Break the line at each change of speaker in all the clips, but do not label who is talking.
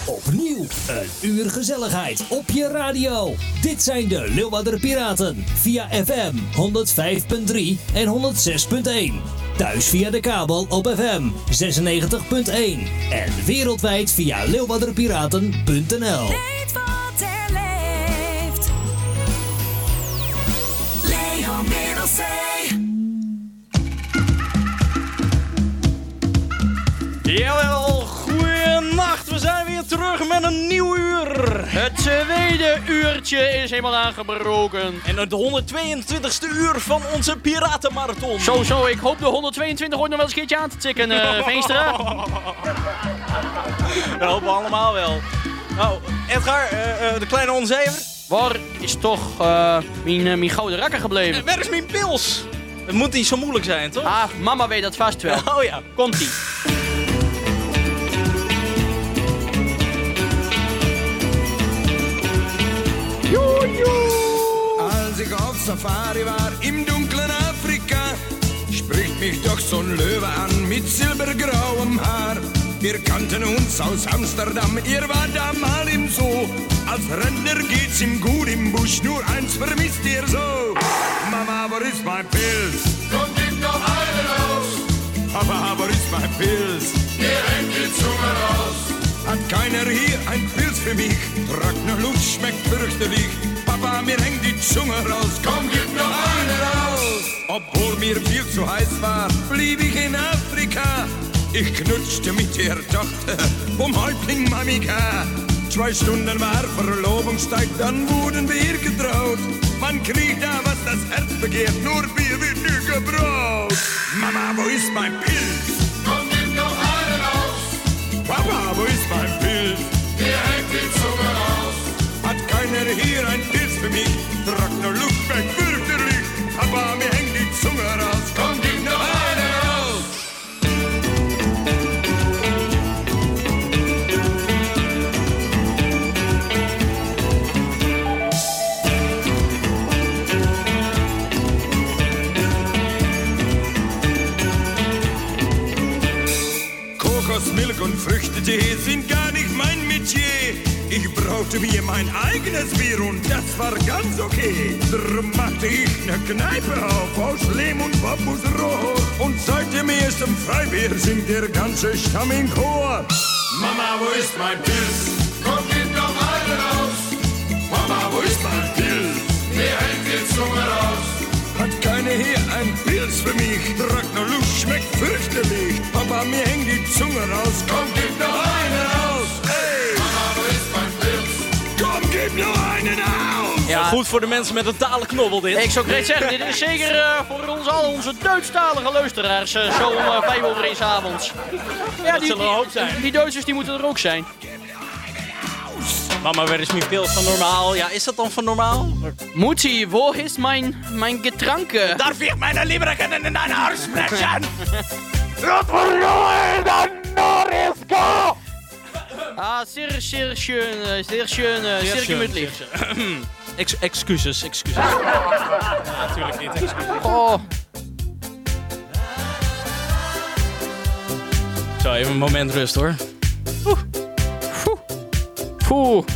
Opnieuw een uur gezelligheid op je radio. Dit zijn de Leeuwarder Piraten via FM 105.3 en 106.1. Thuis via de kabel op FM 96.1 en wereldwijd via leeuwarderpiraten.nl.
Weet wat er leeft. Leo Middelzee.
Jawel, goeienacht. We zijn weer terug met een nieuw uur.
Het tweede uurtje is helemaal aangebroken.
En het 122ste uur van onze Piratenmarathon.
Zo, ik hoop de 122 ooit nog wel eens een keertje aan te tikken, Veenstra.
Dat hopen we allemaal wel. Nou, Edgar, de kleine onzever.
Waar is toch mijn gouden rakker gebleven?
Waar is mijn pils? Het moet niet zo moeilijk zijn, toch?
Ah, mama weet dat vast wel.
Oh ja.
Komt-ie.
Als ich auf Safari war im dunklen Afrika, spricht mich doch so ein Löwe an mit silbergrauem Haar. Wir kannten uns aus Amsterdam, ihr war da mal im Zoo. Als Rentner geht's ihm gut im Busch, nur eins vermisst ihr so. Mama, wo ist mein Pilz? Komm, gib doch einen raus. Papa, wo ist mein Pilz? Mir hängt die Zunge raus. Hat keiner hier ein Pilz für mich? Trockene Luft schmeckt fürchterlich. Papa, mir hängt die Zunge raus. Komm, gib noch einen raus. Obwohl mir viel zu heiß war, blieb ich in Afrika. Ich knutschte mit der Tochter vom Häuptling Mamika. 2 Stunden war Verlobungszeit, dann wurden wir getraut. Man kriegt da, was das Herz begehrt, nur Bier wird nie gebraut. Mama, wo ist mein Pilz? Komm, gib noch einen raus. Papa, wo ist mein Pilz? Mir hängt die Zunge raus. Hat keiner hier ein Pilz für mich? Trockene Luft weg, fürchterlich. Papa, mir hängt die Zunge raus. Komm, gib noch einen raus. Milch und Früchtetee sind gar nicht mein Metier. Ich brauchte mir mein eigenes Bier und das war ganz okay. Drum machte ich ne Kneipe auf aus Lehm und Bambusrohr. Und seit dem ersten Freibier singt der ganze Stamm in Chor. Mama, wo ist mein Pilz? Komm, gib doch einen raus. Mama, wo ist mein Pilz? Mir hängt die Zunge raus. Hat keiner hier ein Pilz für mich? Trockene Luft schmeckt fürchterlich. Papa, mir hängt die Zunge raus. Komm, gib noch einen raus. Hey! Mama, wo ist mijn Pilz? Kom, gib nog einen aus.
Ja, goed voor de mensen met een talenknobbel dit.
Ik zou great zeggen, dit is zeker voor ons al onze Duitsstalige luisteraars. Zo om 5 avonds. Ja,
dat zullen er een hoop zijn.
Die Duitsers die moeten er ook zijn.
Mama, waar is mijn pils van normaal? Ja, is dat dan van normaal?
Mutti, wo ist mijn Getranke?
Darf ich meine Lieberchen in dein Haar sprechen?
Ah, sehr schön, sehr gemütlich.
Excuses. Ja, natuurlijk niet, excuses.
Oh.
Zo, even een moment rust hoor.
Poeh.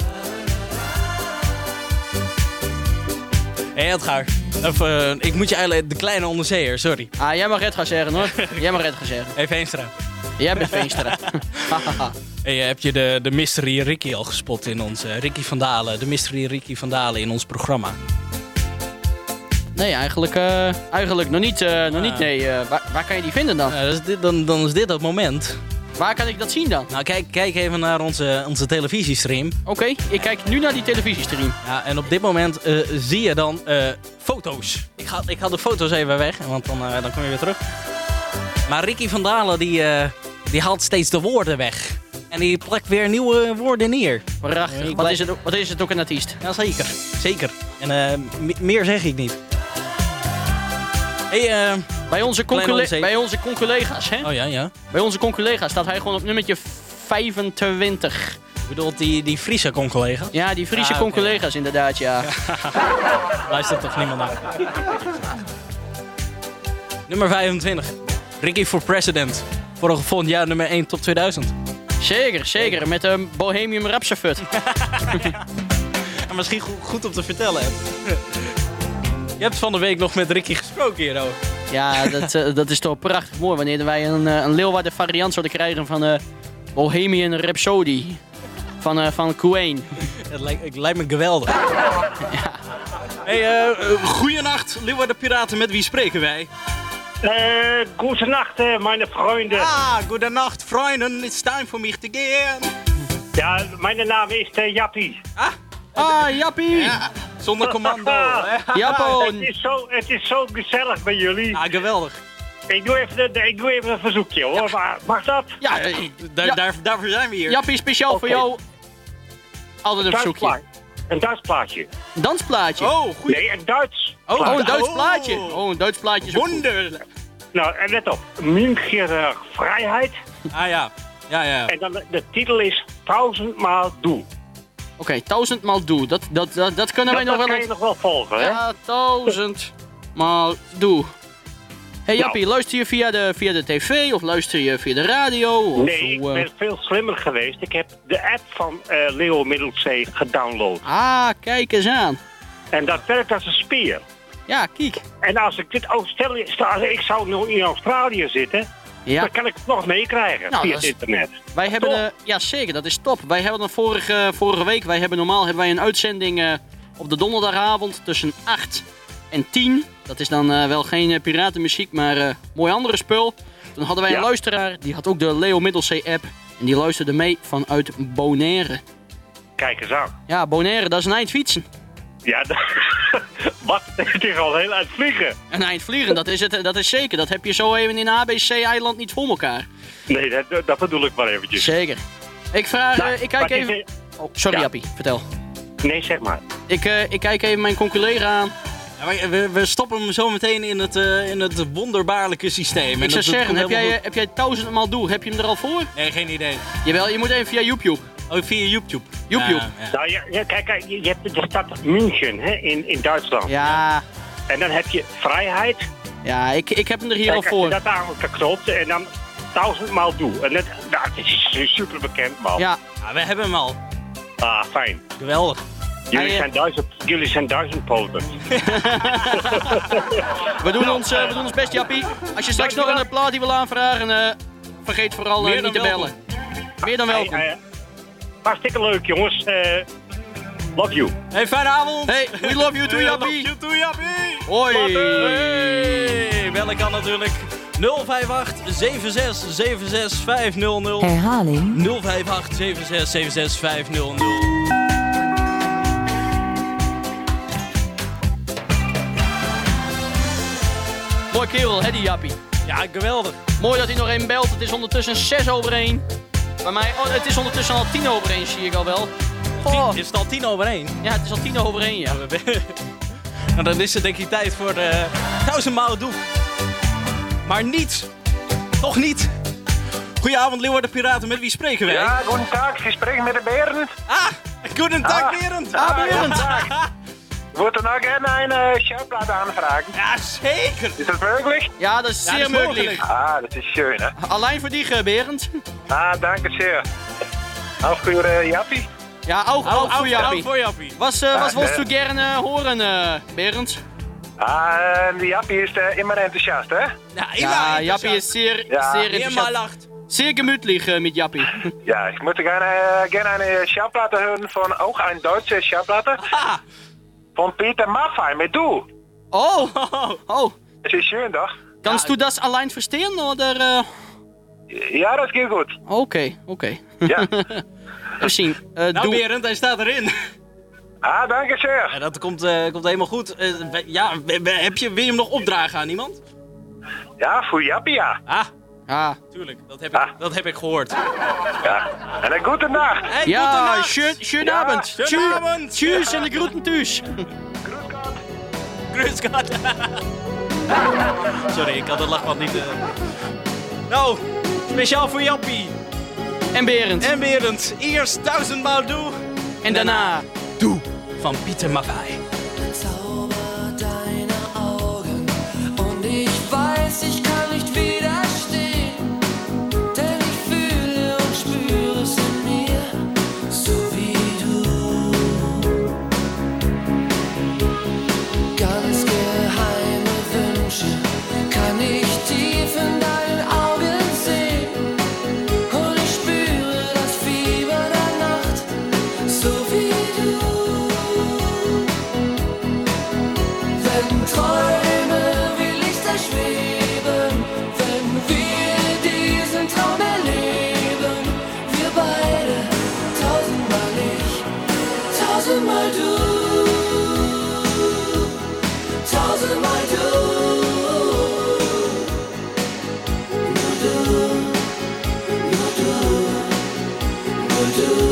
Hé Edgar, ik moet je eigenlijk de kleine onderzeeër, sorry.
Ah, jij mag Edgar zeggen hoor. Jij mag Edgar zeggen.
Hey Veenstra.
Jij bent Veenstra.
Hey, heb je de Mystery Ricky al gespot in ons Ricky van Dalen? De Mystery Ricky van Dalen in ons programma?
Nee, eigenlijk nog niet. Nee. Waar kan je die vinden dan?
Dan is dit het moment.
Waar kan ik dat zien dan?
Nou, kijk even naar onze televisiestream.
Oké, ik kijk nu naar die televisiestream.
Ja, en op dit moment zie je dan foto's. Ik ga de foto's even weg, want dan kom je weer terug. Maar Ricky van Dalen die haalt steeds de woorden weg. En die plakt weer nieuwe woorden neer.
Prachtig. Wat is het ook een artiest?
Ja, zeker. En meer zeg ik niet. Hey,
bij onze conculega's, hè?
Oh ja.
Bij onze conculega's staat hij gewoon op nummertje 25.
Je bedoelt die Friese conculega's?
Ja, die Friese conculega's inderdaad, ja.
Luistert toch niemand naar? Nummer 25. Ricky for President. Volgend jaar nummer 1 top 2000.
Zeker. Met een Bohemian Rhapsody.
En misschien goed om te vertellen. Je hebt van de week nog met Ricky gesproken hierover.
Ja, dat is toch prachtig mooi. Wanneer wij een Leeuwarden variant zouden krijgen van Bohemian Rhapsody. Van Queen.
Het lijkt me geweldig.
Ja.
Hey, goeienacht, Leeuwarden Piraten. Met wie spreken wij?
Goedenacht, meine Freunde.
Goedenacht, vrienden. It's time for me to gehen.
Ja, mijn naam is Jappie.
Jappie.
Ja, zonder commando.
Jappo.
Het is zo gezellig bij jullie.
Ja, geweldig.
Ik doe even een verzoekje, hoor. Maar mag dat?
Ja,
Daarvoor zijn we hier.
Jappie, speciaal voor jou. Altijd een verzoekje.
Een Duits plaatje.
Een dansplaatje.
Oh, goed.
Nee, een Duits.
Een Duits
Oh.
plaatje. Oh, een Duits plaatje is ook goed.
Wonderlijk.
Nou, en let op. Münchener Vrijheid.
Ja.
En dan de titel is 1000-maal doe.
Oké, 1000-maal doe. Dat kunnen wij nog wel
Dat kan
eens.
je nog wel volgen, hè?
Ja, 1000-maal doe. Hey Jappie, luister je via de tv of luister je via de radio? Of
Nee, ik ben veel slimmer geweest. Ik heb de app van Leo Middelzee gedownload.
Kijk eens aan.
En dat werkt als een spier.
Ja, kijk.
En als ik dit stel ik zou nu in Australië zitten,
Ja.
dan kan ik het nog meekrijgen
Nou,
via
dat
het
is-
internet.
Wij hebben ja zeker, dat is top. Wij hebben vorige week, normaal hebben wij een uitzending op de donderdagavond tussen 8 en 10. Dat is dan wel geen piratenmuziek, maar mooi andere spul. Toen hadden wij een luisteraar, die had ook de Leo Middelzee app. En die luisterde mee vanuit Bonaire.
Kijk eens aan.
Ja, Bonaire, dat is een eind fietsen.
Ja, wat? Het is al heel uit vliegen.
Een eind vliegen, dat is zeker. Dat heb je zo even in ABC-eiland niet voor elkaar.
Nee, dat bedoel ik maar eventjes.
Zeker. Ik vraag,
Nou,
ik kijk
wat is
even...
het?
Oh, sorry
Ja.
Jappie, vertel.
Nee, zeg maar.
Ik kijk even mijn conculeer aan.
Ja, maar we stoppen hem zo meteen in het wonderbaarlijke systeem.
Ik zou zeggen, heb jij 1000-maal doe? Heb je hem er al voor?
Nee, geen idee.
Jawel, je moet even via YouTube.
Oh, via YouTube.
YouTube.
Ja.
Nou, kijk, je hebt de stad München hè, in Duitsland.
Ja,
En dan heb je Vrijheid.
ja, ik heb hem er hier
Kijk,
al
als je
voor.
dat aangeklopt en dan 1000-maal doe. En dat is super bekend, man.
Ja,
Ja, we hebben hem al.
Ah, fijn.
Geweldig.
Jullie zijn duizendpoten.
we doen ons best, Jappie. Als je straks nog een plaat wil aanvragen, vergeet vooral
Meer
niet
dan
te bellen. Meer dan welkom.
Hartstikke leuk, jongens. Love you.
Hey, fijne avond.
Hey, we love you too, Jappie.
Love you too, Jappie.
Hoi.
Hey, bellen kan natuurlijk 058 76 76 500.
Herhaling.
058 76 76 500.
Mooi kerel, hè, die Jappie.
Ja, geweldig.
Mooi dat hij nog even belt. Het is ondertussen 6:06. Bij mij, het is ondertussen al 10:01, zie ik al wel. Oh.
Is het al 10:01?
Ja, het is al 10:01, ja.
Nou, dan is het denk ik tijd voor de 1000-maal doe. Maar niet. Toch niet. Goedenavond, Leeuwarden Piraten. Met wie spreken wij?
Ja, goedendag. Je spreekt met de Berend.
Goedendag, Berend.
Berend.
Wordt er nog een showplaat aanvragen?
Ja, zeker.
Is dat mogelijk?
Ja, dat is
Ja,
zeer
dat is
mogelijk.
mogelijk.
Ah, dat is schön, hè?
Alleen voor die, Berend.
Ah, danke sehr. Auch für Jappie.
Ja, ook voor Jappie.
voor Jappie.
Was willst du gerne horen, Berend?
Ah, die Jappie is immer enthousiast, hè?
Ja, Jappie is zeer
Helemaal
enthousiast.
lacht.
Zeer gemütlich mit Jappie.
Ja, ich möchte gerne eine Schallplatte hören von auch ein deutsche Schallplatte.
Ah.
Von Peter Maffay mit Du.
Oh.
Das ist schön, doch?
Kannst du das allein verstehen, oder?
Ja, das geht gut.
Oké.
Ja.
We zien.
Nou, Berend, hij staat erin.
Ah, danke sehr.
Ja, dat komt helemaal goed. Wil je hem nog opdragen aan iemand?
Ja, voor Jappie, ja.
Ah.
Tuurlijk. Dat heb ik gehoord.
Ja. En een goede nacht.
Hey,
Ja,
goedenacht.
schönen Abend.
Schönen Abend.
Tschüss en de groeten thuis.
Grüß Gott. Sorry, ik had het lachband niet. Nou, speciaal voor Jappie.
En Berend.
En Berend. Eerst 1000-maal doe.
En daarna.
Doe van Pieter Maffay.
Zauber deiner Augen und ich weiß, ich kann nicht widerstehen, denn ich fühle und spüre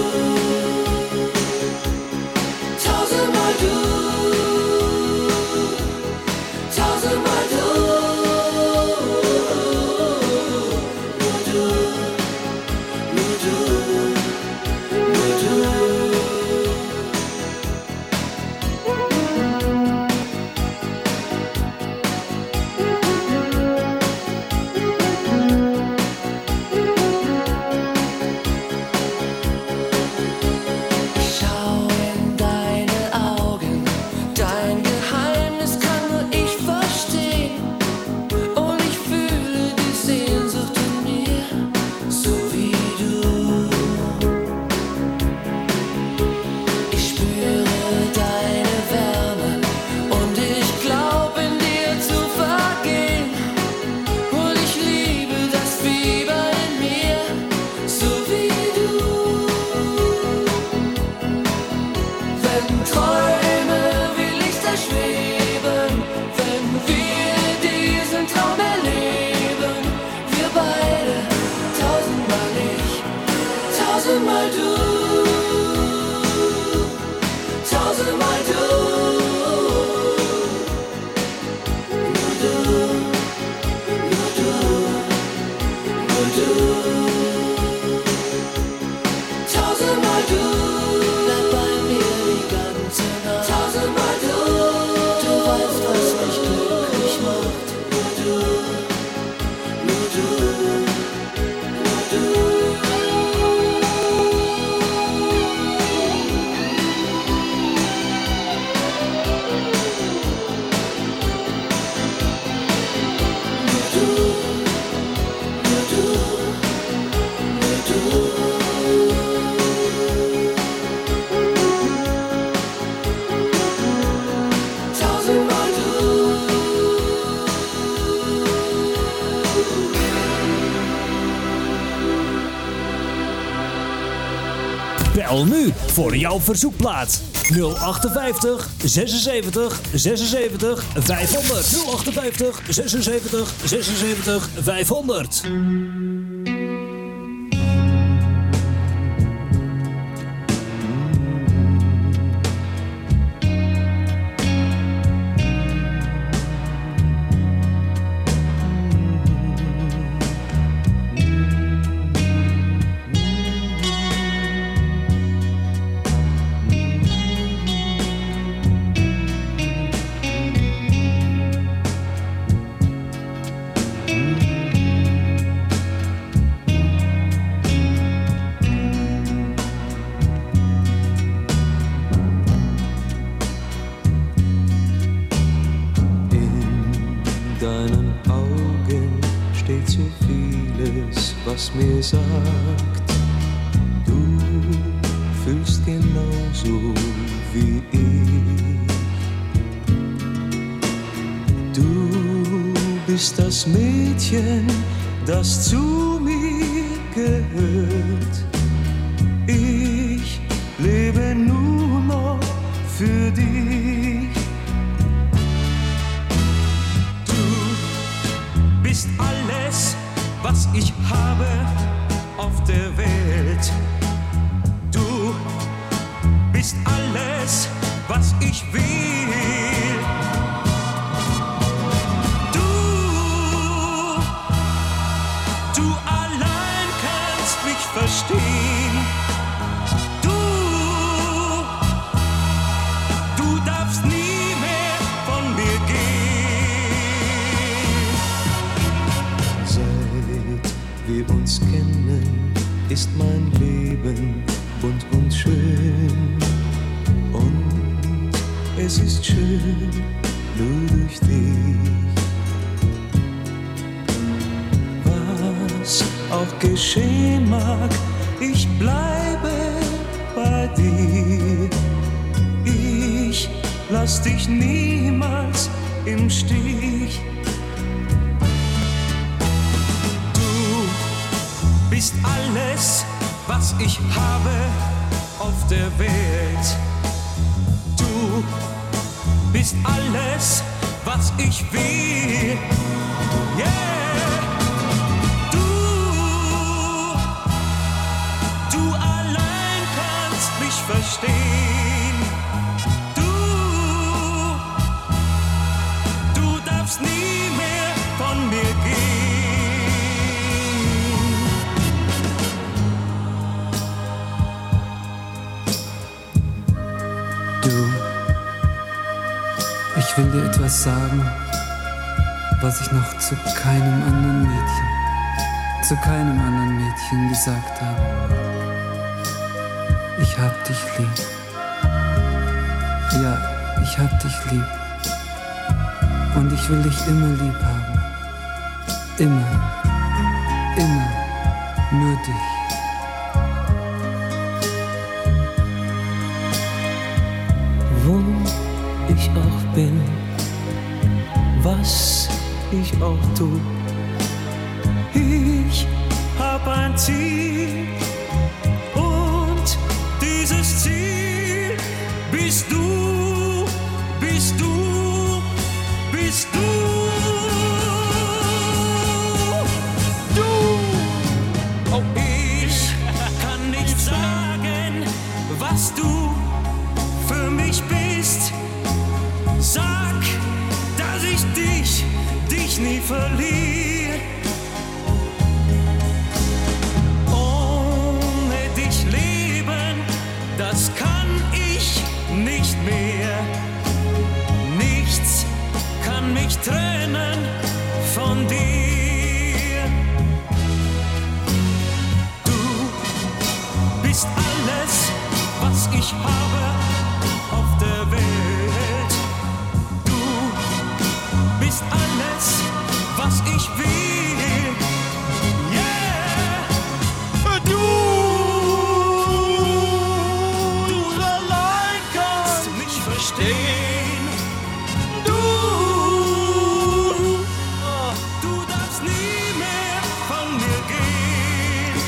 tausendmal du, tausendmal du, nur du, nur du, nur du. Schau in deine Augen, dein Geheimnis kann nur ich verstehen. Und ich fühle die Sehnsucht in mir, so wie du. Ich spüre deine Wärme und ich glaub in dir zu vergehen. Und ich liebe das Fieber in mir, so wie du. Wenn Träume wie Lichter schweben, wenn wir diesen Traum erleben, wir beide, tausendmal ich, tausendmal du, tausendmal du, nur du, nur du, nur du. Tausendmal du, bleib bei mir die ganze Nacht. Tausendmal du, du weißt, was mich glücklich macht. Nur du, nur du, nur du. Nur du, nur du, nur du. Tausendmal du.
Bel nu voor jouw verzoekplaat. 058 76 76 500. 058 76 76 500.
deinen Augen steht so vieles, was mir sagt, du fühlst genauso wie ich. Du bist das Mädchen, das zu mir gehört. Ich lebe nur noch für dich. Du bist alles, was ich habe auf der Welt. Du bist alles, was ich will. Du allein kannst mich verstehen. Du darfst nie mehr von mir gehen. Seit wir uns kennen, ist mein Leben bunt und schön. Und es ist schön, nur durch dich. Was auch geschehen mag, ich bleibe bei dir. Ich lass dich niemals im Stich. Du bist alles, was ich habe auf der Welt. Du bist alles, was ich will. Yeah! Du allein
Ich will dir etwas sagen, was ich noch zu keinem anderen Mädchen gesagt habe. Ich hab dich lieb. Ja, ich hab dich lieb. Und ich will dich immer lieb haben. Immer. Immer. Nur dich.
Wo ich auch bin, was ich auch tu, ich hab ein Ziel und dieses Ziel bist du, bist du, bist du. Oh, ich kann nicht sagen, was du für mich bist. Sag, dass ich dich nie verliere. Ohne dich leben, das kann ich nicht mehr. Nichts kann mich trennen von dir. Du bist alles, was ich habe auf der Welt. Du bist alles, was ich will. Yeah! Du allein kannst mich verstehen. Du darfst nie mehr von mir gehen.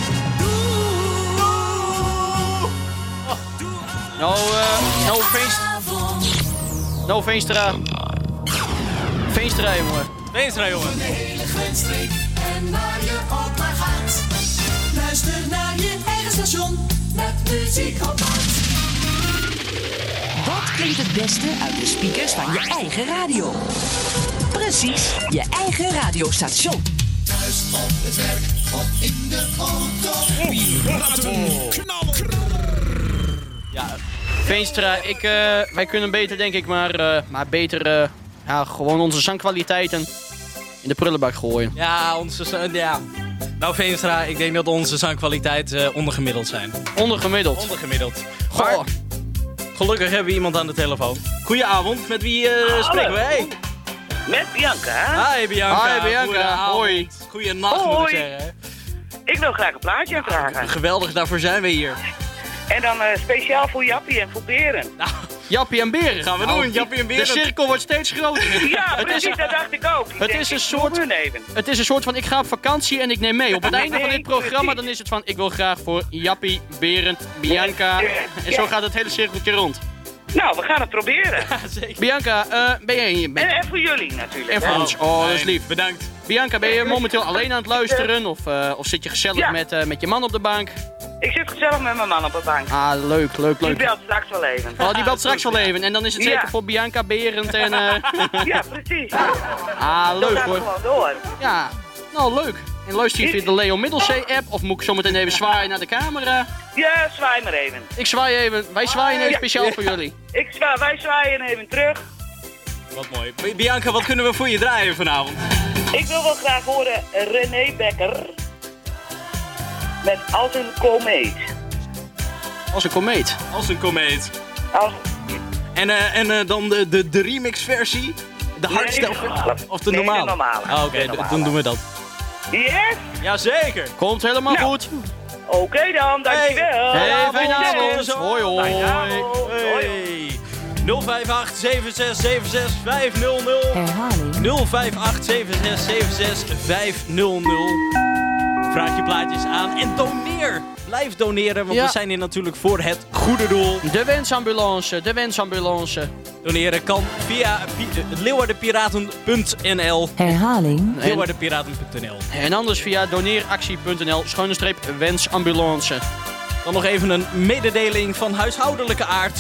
No Veenstra. Veenstra, jongen.
Veenstra, jongen.
De hele grensstreek en waar je ook maar gaat. Luister naar je eigen station met muziek op maat.
Wat klinkt het beste uit de speakers van je eigen radio? Precies, je eigen radiostation.
Thuis, op het werk of in de auto.
Ja, Veenstra, wij kunnen beter, denk ik, maar beter gewoon onze zangkwaliteiten in de prullenbak gooien.
Ja, ja. Nou, Veenstra, ik denk dat onze zangkwaliteit ondergemiddeld zijn.
Ondergemiddeld?
Ondergemiddeld.
Goh.
Maar, gelukkig hebben we iemand aan de telefoon. Goedenavond, met wie spreken wij?
Met Bianca, hè?
Hi Bianca.
Hi Bianca, hoi.
Goeienacht, moet ik zeggen.
Ik wil graag een plaatje vragen.
Geweldig, daarvoor zijn we hier.
En dan speciaal voor Jappie en voor Beren.
Nou,
Jappie en Beren.
Gaan we doen, Jappie en Beren.
De cirkel wordt steeds groter.
Ja, precies, dat dacht ik ook.
Het is een soort van, ik ga op vakantie en ik neem mee. Op het einde van dit programma dan is het van, ik wil graag voor Jappie, Berend, Bianca. En zo gaat het hele cirkeltje rond.
Nou, we gaan het proberen.
Ja, zeker.
Bianca, ben jij hier?
En voor jullie natuurlijk.
En voor ons. Oh, dat is lief.
Bedankt.
Bianca, ben je momenteel alleen aan het luisteren? Of zit je gezellig met je man op de bank?
Ik zit gezellig met mijn man op de bank.
Ah, leuk.
Die belt straks wel even.
Oh, die belt straks wel even. En dan is het zeker voor Bianca, Berend en...
Ja, precies.
Ah, leuk
hoor.
hoor.
Gewoon door.
Ja, nou leuk. En luister je via de Leo Middelzee-app of moet ik zo meteen even zwaaien naar de camera?
Ja, zwaai maar even.
Ik zwaai even. Wij zwaaien even speciaal voor jullie.
Wij zwaaien even terug.
Wat mooi. Bianca, wat kunnen we voor je draaien vanavond?
Ik wil wel graag horen René Becker met Als een komeet.
Als een komeet?
Als een komeet.
Als...
En dan de remix versie? De hardstyle of de normale?
Nee, de normale.
Ah, oké, dan doen we dat.
Yes?
Jazeker.
Komt helemaal goed.
Oké dan, dankjewel.
Hey, fijne avond. Hoi hoi.
Hey. 058 7676 500.
Herhaling.
058 7676 500. Vraag je plaatjes aan en doneer. Blijf doneren, want we zijn hier natuurlijk voor het goede doel.
De wensambulance.
Doneren kan via leeuwardenpiraten.nl.
Herhaling.
Leeuwardenpiraten.nl.
En anders via doneeractie.nl/wensambulance.
Dan nog even een mededeling van huishoudelijke aard.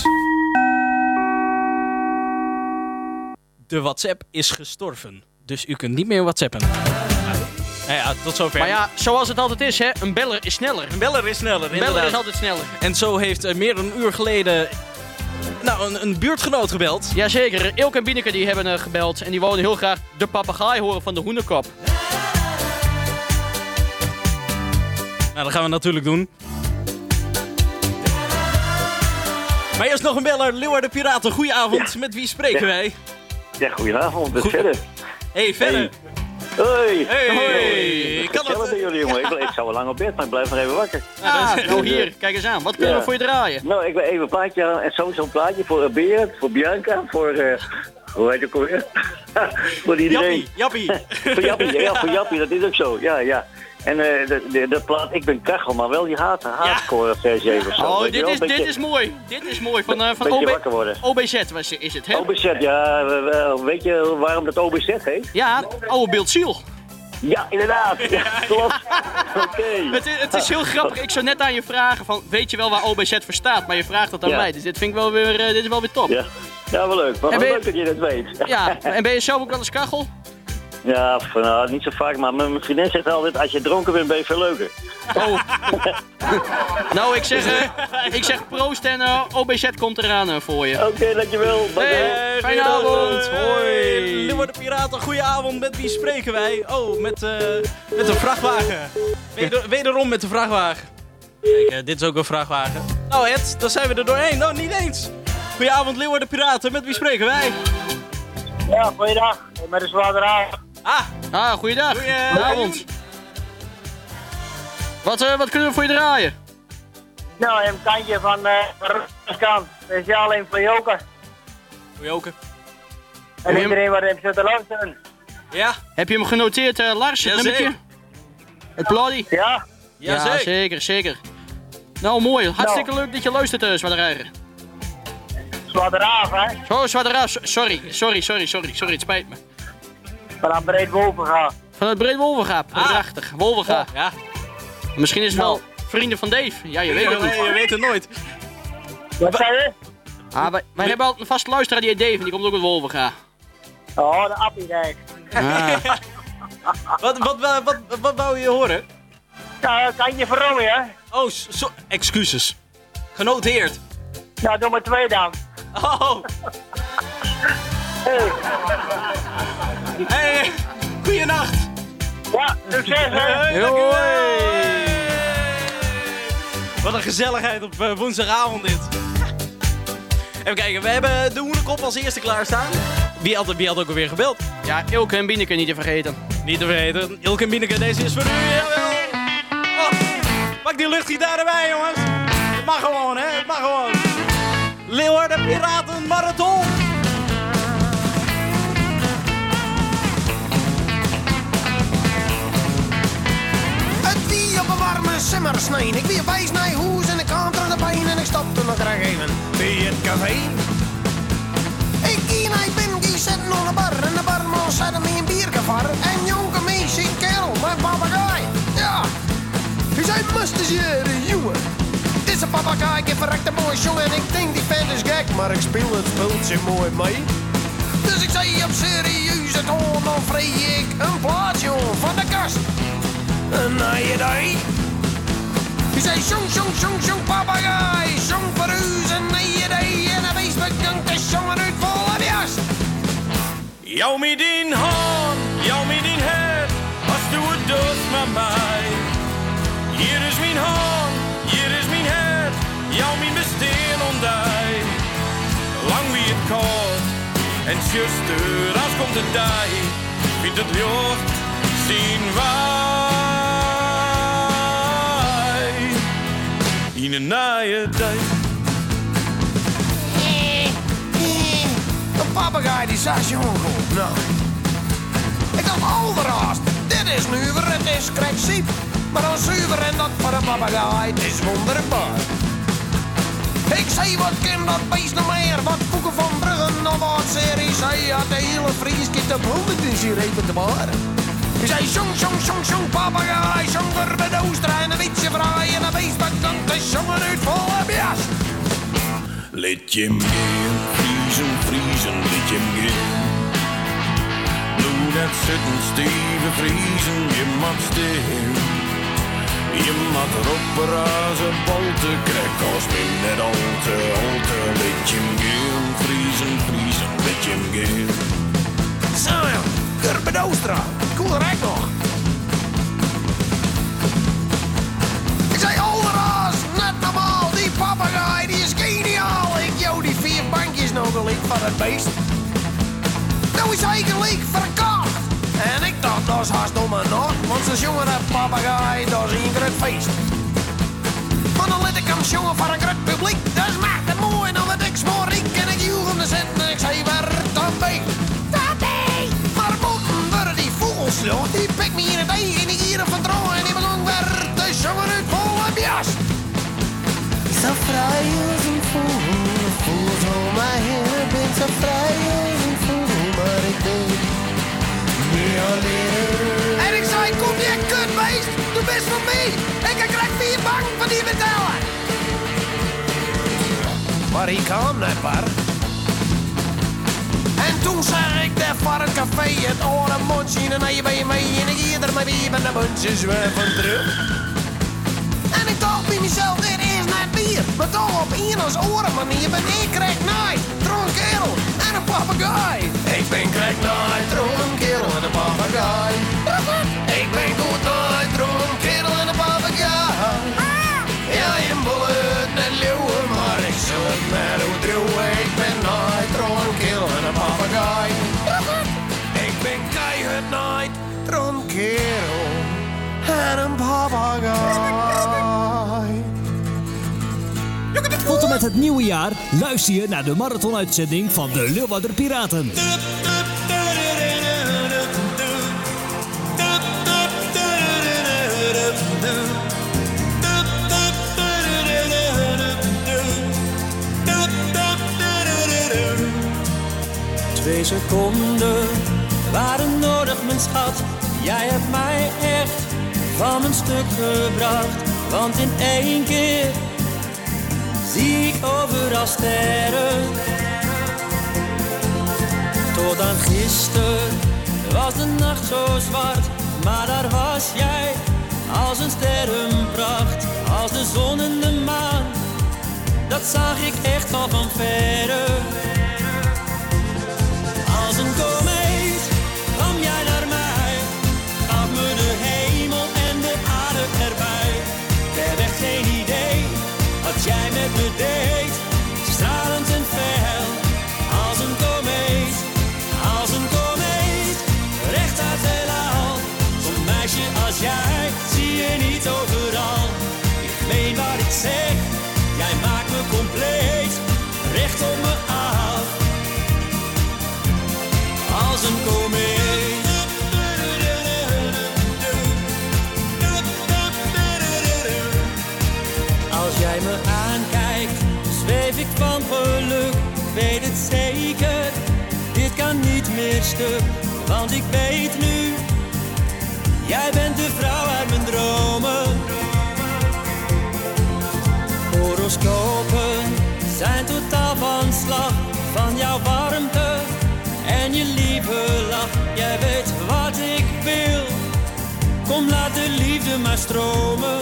De WhatsApp is gestorven, dus u kunt niet meer WhatsAppen. Nou ja, tot zover.
Maar ja, zoals het altijd is, hè, een beller is sneller.
Een beller is sneller,
Een beller is altijd sneller.
En zo heeft meer dan een uur geleden Nou, een buurtgenoot gebeld.
Jazeker, Ilke en Bieneke die hebben gebeld. En die wouden heel graag de papegaai horen van de Hoenekop.
Nou, dat gaan we natuurlijk doen. Maar eerst nog een beller. Leeuwarden Piraten, goedenavond. Ja. Met wie spreken wij?
Ja, goedenavond. Met Verder.
Hey, Verder.
Hoi.
Hey.
Kan het bij jullie, jongen? Ik zou wel lang op bed, maar ik blijf nog even wakker.
Nou hier, kijk eens aan. Wat kunnen we voor je draaien?
Nou, ik wil even een plaatje aan. En sowieso een plaatje voor Beert, voor Bianca, voor... hoe heet het ook alweer? Voor iedereen.
Jappie.
Voor Jappie, ja, voor Jappie, dat is ook zo. Ja. En de plaat Ik Ben Kachel, maar wel die hardcore versie even zo.
Oh, dit is mooi. Dit is mooi. Van OBZ is het, hè?
OBZ, ja. Weet je waarom dat OBZ heet?
Ja, oude Beeldziel.
Ja, inderdaad. Ja, klopt. Oké.
Het is heel grappig. Ik zou net aan je vragen van, weet je wel waar OBZ voor staat? Maar je vraagt dat aan mij. Dus dit vind ik wel weer, dit is wel weer top.
Ja, wel leuk. Maar leuk dat je dat weet.
Ja, en ben je zelf ook wel eens kachel?
Ja, niet zo vaak, maar mijn vriendin zegt altijd, als je dronken bent, ben je veel leuker.
Oh. Nou, ik zeg proost en OBZ komt eraan voor je.
Oké, dankjewel.
Hey, fijne avond.
Hoi. Leeuwarden Piraten, goedenavond. Met wie spreken wij? Oh, met een vrachtwagen. Wederom met de vrachtwagen. Kijk, dit is ook een vrachtwagen. Nou, Ed, dan zijn we er doorheen. Nou, niet eens. Goedenavond, Leeuwarden Piraten. Met wie spreken wij?
Ja, goeiedag. Met de Zwaarderaar.
Goeiedag. Goedenavond. Wat kunnen we voor je draaien?
Nou, een kantje van Ruskan. Speciaal in voor Joker.
Voor Joker.
En iedereen wat heeft zitten luisteren.
Ja.
Heb je hem genoteerd, Lars? Het nummertje? Het Bloody?
Ja.
Ja, zeker. Nou, mooi. Hartstikke leuk dat je luistert, Zwaarderaar.
Zwaarderaar, hè?
Oh, Zwaarderaar. Sorry. Het spijt me.
Van het Breed-Wolvenga.
Van het Breed-Wolvenga. Prachtig. Wolvenga. Ja. Misschien is het wel vrienden van Dave. Ja, je weet het niet.
Je weet het nooit.
Wat zei je?
Wij hebben altijd een vaste luisteraar die heet Dave en die komt ook uit Wolvenga.
Oh, de Appiedijk.
Wat wou je horen?
Ja, kan je verromen, hè?
Oh, excuses. Genoteerd.
Ja, doe maar 2 dan.
Oh. Hey, goeienacht.
Ja, succes, hè?
Hoi. Wat een gezelligheid op woensdagavond dit. Even kijken, we hebben de Hoenekop als eerste klaarstaan. Wie had ook alweer gebeld?
Ja, Ilke en Bieneke niet te vergeten.
Niet te vergeten. Ilke en Bieneke, deze is voor u. Jawel. Oh, pak die luchtgitaar erbij, jongens. Het mag gewoon, hè. Het mag gewoon. Leeuwarden Piraten Marathon.
Het wie op een warme simmersneen. Ik wie wijs naar hoes en ik kanter de pijn en ik stopte nog graag even bij het café. Ik ging naar binnen, die zitten op de bar en de barman zette me een biergevar. En jonge meisje, een kerel met papegaai. Ja, u zei mustegeren, jongen. Dit is een papegaai, ik verrekte mooi jongen en ik denk die vent is gek, maar ik speel het spultje mooi mee. Dus ik zei op serieuze toon, dan vreeg ik een plaatje van de kast. En na je day. Je zei jong papegaai, jong voor u en na je day. En dan wees bedankt de jongen uit volle jas.
Jou met din hand, jou met din head, als du het doet met mij. Hier is mijn hand, hier is mijn head, jou mijn besteen ondij. Lang wie het kort, en zuster, als komt de dag, vindt het lucht, zien wij. In een naaie tijd.
Een papegaai die zag jongen. Nou, ik had al verrast. Dit is nuver, het is krekziep. Maar dan zuiver en dat voor een papegaai, het is wonderbaar. Ik zei wat ken dat beest nog meer, wat boeken van Bruggen of wat serie. Zij had de hele Frieske te bloemen in zijn repertoire. Je zei jong papegaai, jonger bij de Oostra en een witje fraai en een beest bedankt de jongen uit volle jas.
Let je hem gaan, vriezen, let je hem gaan. Doe dat zitten, steven, vriezen, je mag stil. Je mag erop razen, bolte, krek als min net al te, let je hem
extra. Cooler echt nog. Ik zei, Alderaas, net normaal. Die papegaai, die is geniaal. Ik, joh, die 4 bankjes nog een leek van het beest. Nou is eigenlijk voor een kaart. En ik dacht, dat is haast om en nog. Want zo'n jongere papegaai, dat is een groot feest. Maar dan liet ik hem jongen voor een groot publiek. Dat is machtig mooi, dan werd ik smooriek. En ik joeg hem te zitten en ik zei, waar dan ben? Maar boven worden die vogels, joh. Die pikt me in het ei en ik hier een vertrouwen. En die begon weer te jongen uit volle jas.
Zo vrij als een vogel zo mij heen. Ik ben zo vrij als een vogel, maar ik ben niet alleen.
En ik zei, kom je kutbeest, doe best van mij. Ik krijg 4 bang van die betalen. Maar hij kwam net maar. En toen zag ik daar voor het café het oude mondje en dan ben je mee. En ik hier ermee weer met de muntjes weer van terug. En ik dacht bij mezelf, dit is net bier. Maar toch op een als oren manier ben ik krijg naai, dronken kerel en een papegaai. Ik ben krijg naai, dronken kerel en een papegaai. Ik ben goed naai, dronken kerel en een papegaai. Ja, in bullet net leeuwen, maar ik zal het met hoe droeven. Ik ben naai, dronken kerel en een papegaai. Ik ben keihard naai, dronken kerel en een papegaai.
Tot en met het nieuwe jaar luister je naar de marathonuitzending van de Leeuwarder Piraten.
Twee seconden waren nodig, mijn schat. Jij hebt mij echt van mijn stuk gebracht. Want in 1 keer zie ik overal sterren. Tot aan gisteren was de nacht zo zwart. Maar daar was jij als een sterrenpracht. Als de zon en de maan, dat zag ik echt al van verre. Als een komeet kwam jij naar mij, gaf me de hemel en de aarde erbij. Ik heb echt geen idee wat jij met me deed, stralend en fel. Als een komeet, recht uit het heelal. Zo'n meisje als jij zie je niet overal. Ik meen wat ik zeg, jij maakt me compleet, recht op me af. Als een komeet. Als jij me aankijkt, zweef ik van geluk. Weet het zeker, dit kan niet meer stuk. Want ik weet nu, jij bent de vrouw uit mijn dromen. Horoscopen zijn totaal van slag. Van jouw warmte en je lieve lach. Jij weet wat ik wil, kom laat de liefde maar stromen.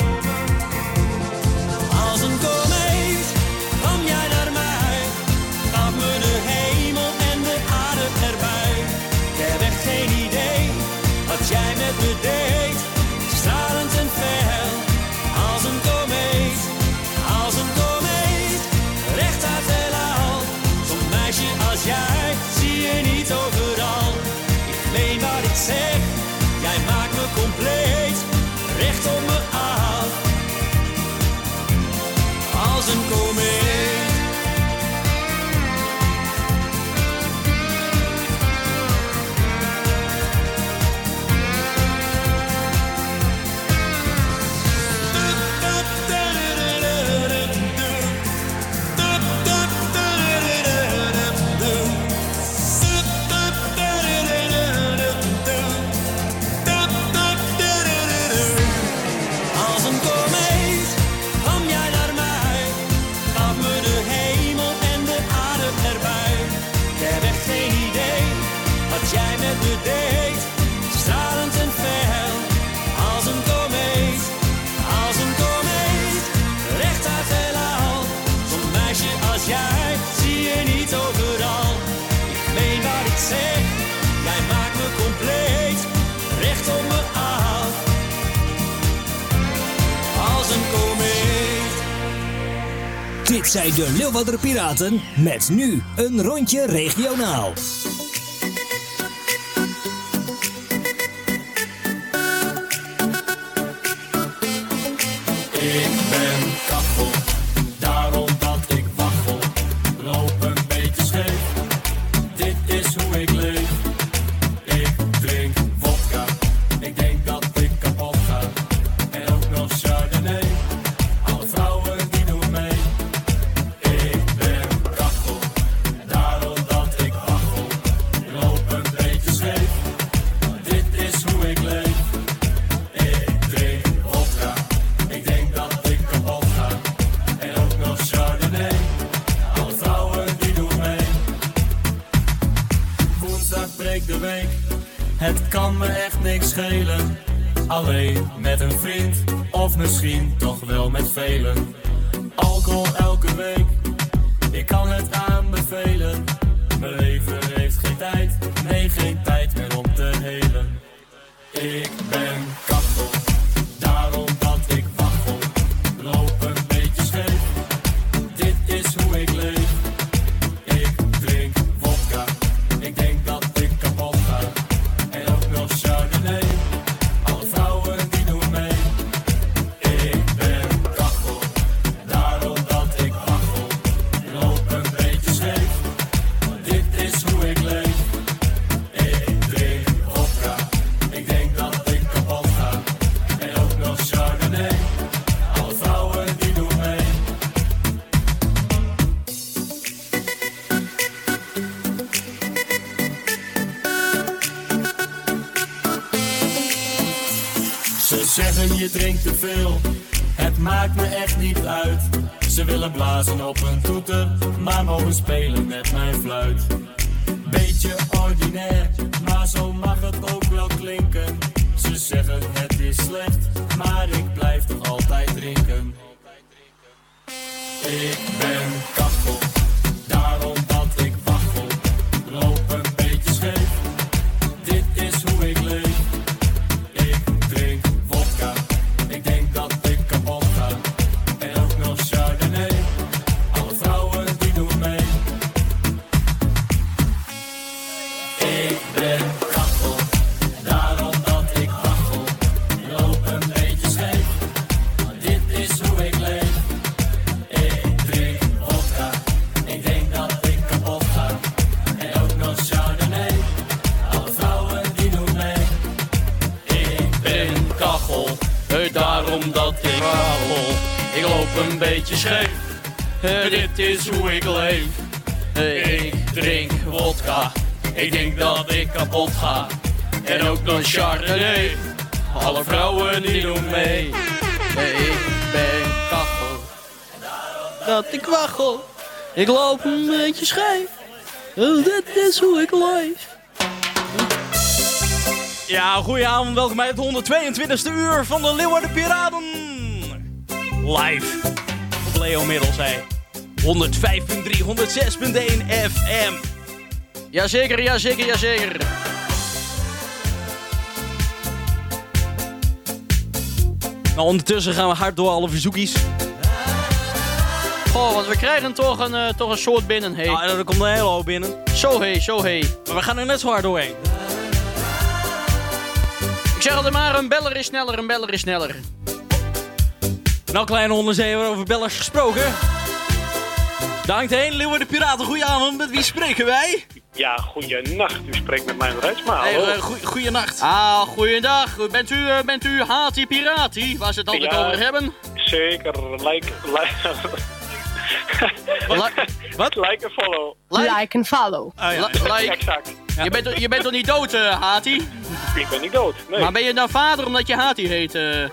Als een komeet kwam jij naar mij, gaf me de hemel en de aarde erbij. Ik heb echt geen idee wat jij met me deed, stralend en fel. Als een komeet, recht uit het heelal. Zo'n meisje als jij zie je niet overal. Ik meen wat ik zeg, jij maakt me compleet, recht op me af. Als een komeet. Als een komeet kwam jij naar mij, gaf me de hemel en de aarde erbij. Ik heb echt geen idee wat jij met me deed, stralend en fel. Als een komeet, recht uit het heelal. Zo'n meisje als jij zie je niet overal. Ik meen wat ik zeg, jij maakt me compleet,
Dit zijn de Leeuwarder Piraten met nu een rondje regionaal.
Ik ben kachel, daarom dat ik waggel. Loop een beetje scheef, dit is hoe ik leef. Ik drink vodka, ik denk dat ik kapot ga. En ook nog Chardonnay, alle vrouwen die doen mee. Ik ben kachel, daarom dat ik waggel. Loop een beetje scheef, dit is hoe ik leef. Ik drink vodka, ik denk dat ik kapot ga. En ook nog Chardonnay, alle vrouwen die doen mee. Woensdag breekt de week, het kan me echt niks schelen. Alleen met een vriend, of misschien toch wel met velen. Alcohol elke week, ik kan het aanbevelen. Mijn leven heeft geen tijd, nee geen tijd meer om te helen. Ik ben kachel, daarom dat ik waggel. Loop een beetje scheef, dit is hoe ik leef. Ik drink vodka, ik denk dat ik kapot ga. En ook nog Chardonnay, alle vrouwen die doen mee. Ik ben kachel, daarom dat ik waggel. Loop een beetje scheef, dit is hoe ik leef. Ik drink vodka, ik denk dat ik kapot ga. En ook nog Chardonnay, alle vrouwen die doen mee. Ze zeggen je drinkt te veel, het maakt me echt niet uit. Ze willen blazen op een toeter, maar mogen spelen met mijn fluit. Beetje ordinair, maar zo mag het ook wel klinken. Ze zeggen het is slecht, maar ik blijf toch altijd drinken. Ik ben kachel, daarom dat ik waggel. Loop een beetje scheef, dit is hoe ik leef. Ik drink vodka, ik denk dat ik kapot ga. En ook nog Chardonnay, alle vrouwen die doen mee. Ik ben kachel, daarom dat ik waggel. Loop een beetje scheef, dit is hoe ik leef. Ik drink vodka, ik denk dat ik kapot ga. En ook nog Chardonnay, alle vrouwen die doen mee. Ik ben kachel, daarom dat ik waggel. Ik loop een beetje scheef, dit is hoe ik leef. Ik drink vodka, ik denk dat ik kapot ga. En ook nog Chardonnay, alle vrouwen die doen mee. Ik ben kachel, dat ik waggel. Ik loop een beetje scheef, dit is hoe ik leef.
Ja, goedenavond, welkom bij het 122e uur van de Leeuwarder Piraten. Live op Leo Middelzee. 105.3, 106.1 FM.
Jazeker, jazeker, jazeker.
Nou, ondertussen gaan we hard door alle verzoekjes.
Goh, want we krijgen toch een soort binnen, hey.
Nou, er komt een hele hoop binnen.
Zo hey, zo hey.
Maar we gaan er net zo hard doorheen.
Ik zeg altijd maar, een beller is sneller, een beller is sneller.
Nou, kleine onderzeeër, over bellers gesproken. Dank heen, Leeuwarder Piraten. Goedenavond, met wie spreken wij?
Ja, goeienacht. U spreekt met mijn Rijtsma.
Hey, goeienacht.
Ah, goeiedag. Bent u Hati Pirati, waar ze het altijd over hebben?
Zeker.
Wat?
Like and follow.
Like and follow.
Ah, ja.
Exact.
Ja. Je bent toch niet dood, Hati?
Ik ben niet dood, nee.
Maar ben je nou vader omdat je Hati heet?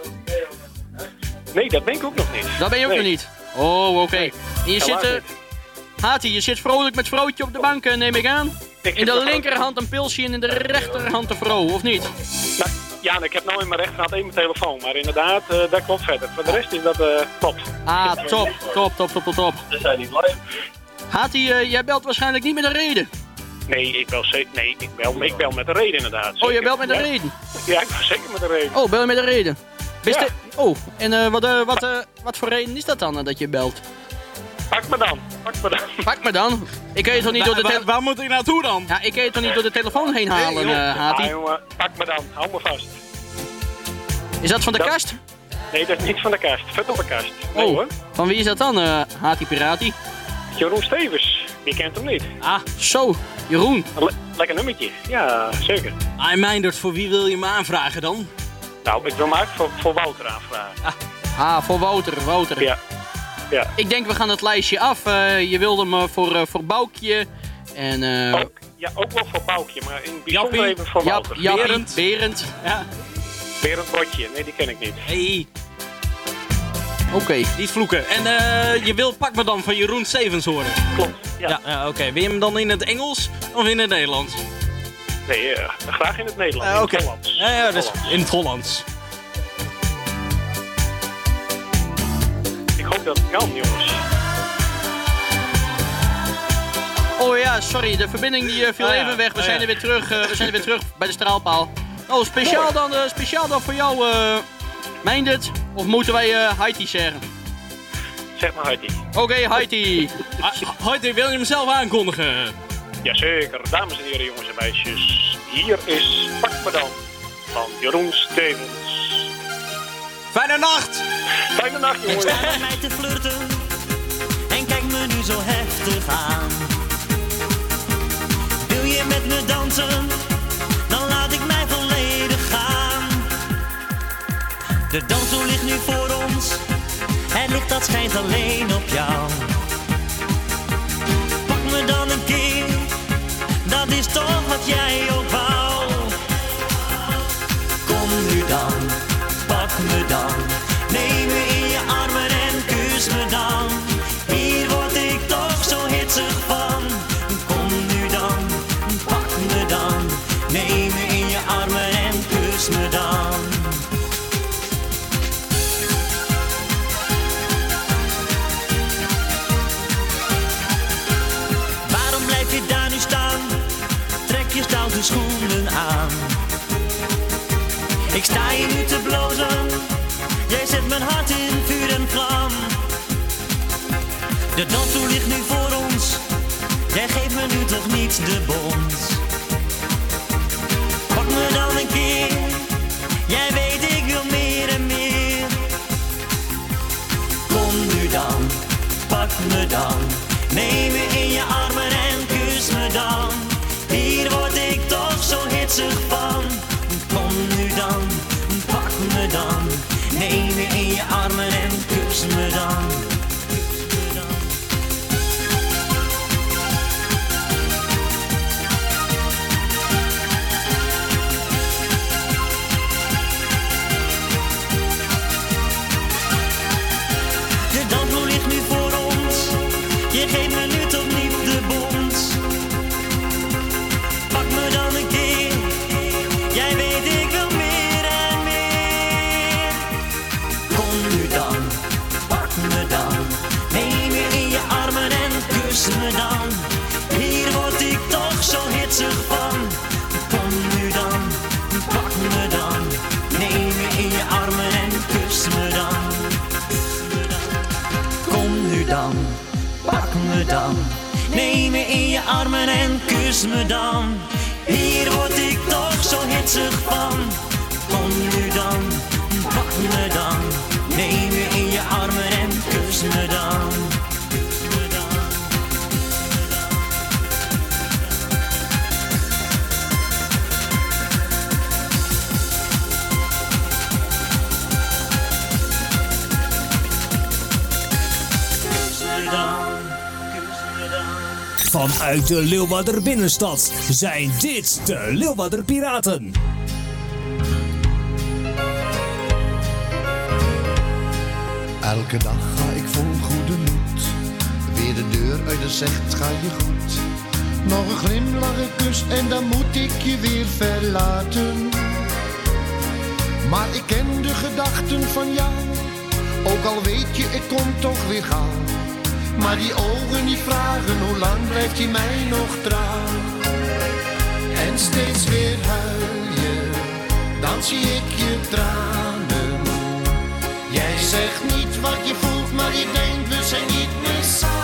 Nee, dat ben ik ook nog niet.
Dat ben je ook nog niet? Oh, oké.
Nee.
En je zit... Hati, je zit vrolijk met vrouwtje op de bank, neem ik aan? In de linkerhand een pilsje en in de rechterhand een vrouw, of niet?
Nou, ja, ik heb nou in mijn rechterhand één mijn telefoon, maar inderdaad, dat klopt verder. Voor de rest is dat top.
Ah, top.
Dat zijn niet live.
Hati, jij belt waarschijnlijk niet met een reden.
Nee, ik bel met een reden inderdaad. Zeker.
Oh, je belt met een reden?
Ja, ik bel zeker met een reden.
Oh, bel je met een reden?
Ja.
Oh, en wat voor reden is dat dan, dat je belt?
Pak me dan.
Pak me dan. Ik kan je toch niet door de telefoon...
Waar moet ik naartoe dan?
Ja, ik kan je toch niet door de telefoon heen halen, Hati?
Ja, jongen, pak me dan. Hou me vast.
Is dat van de kast?
Nee, dat is niet van de kast. Vet op de kast. Nee,
Oh,
hoor.
van wie is dat dan, Hati Pirati?
Jeroen Stevens. Wie kent hem niet?
Ah, zo. Jeroen.
Lekker nummertje. Ja, zeker.
Ah, Meindert, voor wie wil je me aanvragen dan?
Nou, ik wil me eigenlijk voor Wouter aanvragen.
Voor Wouter.
Ja.
Ik denk, we gaan het lijstje af. Je wilde me voor Boukje en...
Ook wel voor Boukje, maar in het bijzonder
Jappie.
even voor Wouter.
Berend. Ja.
Berend Botje. Nee, die ken ik niet.
Hey.
Oké.
Niet vloeken. En je wil Pak me dan van Jeroen Stevens horen?
Klopt, ja.
Oké. Wil je hem dan in het Engels of in het Nederlands?
Nee, graag in het Nederlands.
Oké.
In het Hollands.
Ja, dus in het Hollands.
Ik hoop dat het kan, jongens.
Oh ja, sorry. De verbinding die viel even weg. We zijn er weer terug. We zijn er weer terug bij de straalpaal. Oh, speciaal dan voor jou, Meindert. Of moeten wij Haiti zeggen?
Zeg maar Haiti.
Oké, Haiti.
Haiti, wil je hem zelf aankondigen?
Jazeker, dames en heren, jongens en meisjes. Hier is Pak me dan van Jeroen Stevens.
Fijne nacht!
Fijne nacht, jongens.
Sta met mij te flirten en kijk me nu zo heftig aan. Wil je met me dansen, dan laat ik mij volledig gaan. De dansvloer ligt nu voor ons, het licht dat schijnt alleen op jou. Pak me dan een keer, dat is toch wat jij ook wou. Kom nu dan, pak me dan, neem me in je armen en kus me dan. Hier word ik toch zo hitsig van. Kom nu dan, pak me dan, neem me in je armen en kus me dan. Waarom blijf je daar nu staan? Trek je stoute schoenen aan. Ik sta hier nu te blozen, jij zet mijn hart in vuur en vlam. De dansvloer ligt nu voor ons, jij geeft me nu toch niet de bons. Pak me dan een keer, jij weet ik wil meer en meer. Kom nu dan, pak me dan, neem me in je armen en kus me dan. Hier word ik toch zo hitsig van. Kom nu dan, pak me dan, neem me in je armen en kus me dan. De dansvloer ligt nu voor ons, je geeft me nu toch niet de bons. Pak me dan een keer, jij weet ik wil meer en meer. Kom nu dan, pak me dan, neem me in je armen en kus me dan. Hier word ik toch zo hitsig van. Kom nu dan, pak me dan, neem me in je armen en kus me dan. Kom nu dan, pak me dan, neem me in je armen en kus me dan. Hier word ik toch zo hitsig van. Kom nu dan, pak me dan, neem me in je armen en kus me dan.
Vanuit de Leeuwarder binnenstad zijn dit de Leeuwarder Piraten.
Elke dag ga ik vol goede moed. Weer de deur uit en zegt ga je goed. Nog een glimlach, een kus en dan moet ik je weer verlaten. Maar ik ken de gedachten van jou. Ook al weet je ik kom toch weer gauw. Maar die ogen die vragen hoe lang blijft hij mij nog trouw. En steeds weer huil je, dan zie ik je tranen. Jij zegt niet wat je voelt, maar ik denk we zijn niet meer samen.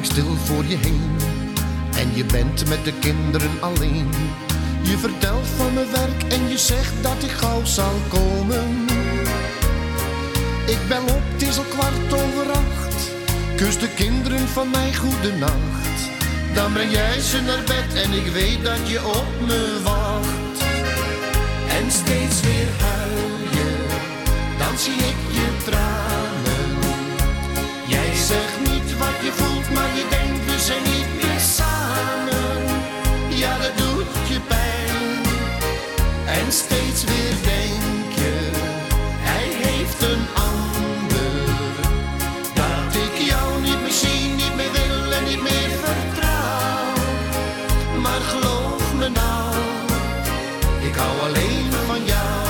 lang stil voor je heen en je bent met de kinderen alleen. Je vertelt van mijn werk en je zegt dat ik gauw zal komen. Ik bel op, het is al 7:15. Kus de kinderen van mij goedenacht. Dan breng jij ze naar bed en ik weet dat je op me wacht. En steeds weer huil je, dan zie ik je tranen. Jij zegt niet wat je voelt, maar je denkt we zijn niet meer samen. Ja, dat doet je pijn. En steeds weer denk je, hij heeft een ander. Dat ik jou niet meer zie, niet meer wil en niet meer vertrouw. Maar geloof me nou, ik hou alleen van jou.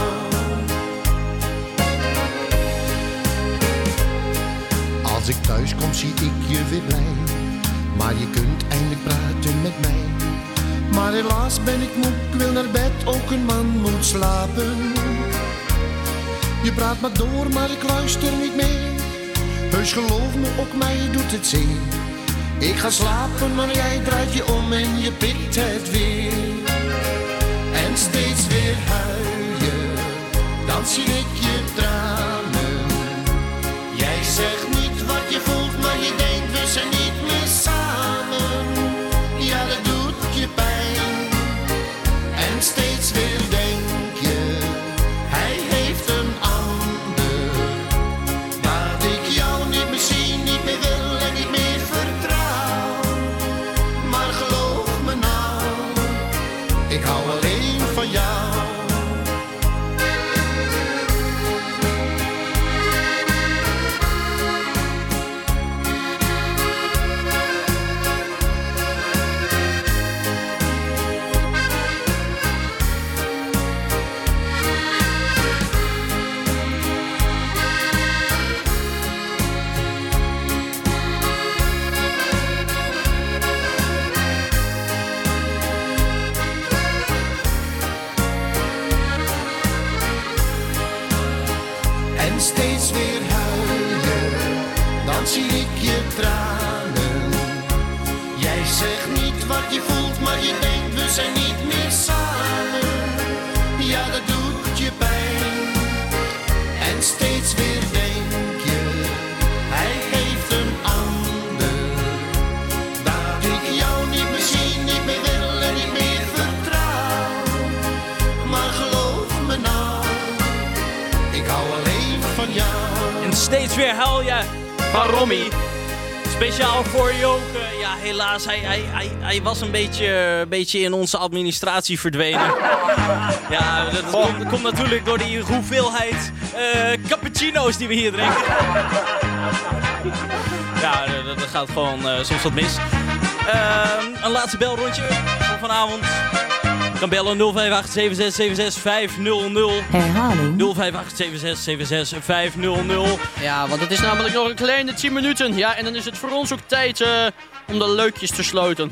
Als ik thuis kom zie ik je weer blij, maar je kunt eindelijk praten met mij. Maar helaas ben ik moe, ik wil naar bed, ook een man moet slapen. Je praat maar door, maar ik luister niet meer. Heus geloof me, ook mij doet het zeer. Ik ga slapen, maar jij draait je om en je pikt het weer. En steeds weer huil je, dan zie ik je tranen. Jij zegt niet wat je voelt, maar je denkt we zijn niet meer samen. Ja, dat doet je pijn. En steeds weer denk je, hij heeft een ander. Dat ik jou niet meer zie, niet meer wil en niet meer vertrouw. Maar geloof me nou, ik hou alleen van jou. En steeds weer huil je, dan zie ik je tranen. Jij zegt niet wat je voelt, maar je denkt we zijn niet meer samen. Ja, dat doet je pijn. En steeds weer denk je, hij heeft een ander. Dat ik jou niet meer zie, niet meer wil en niet meer vertrouw. Maar geloof me nou, ik hou alleen van jou.
En steeds weer huil je van Romy. Speciaal voor Joke. Ja, helaas, hij was een beetje in onze administratie verdwenen. Ja, dat komt natuurlijk door die hoeveelheid cappuccino's die we hier drinken. Ja, dat gaat gewoon soms wat mis. Een laatste belrondje voor vanavond. Je kan bellen 058 76 76 500.
Herhaling
058 76 76 500.
Ja, want het is namelijk nog een kleine 10 minuten. Ja, en dan is het voor ons ook tijd om de leukjes te sluiten.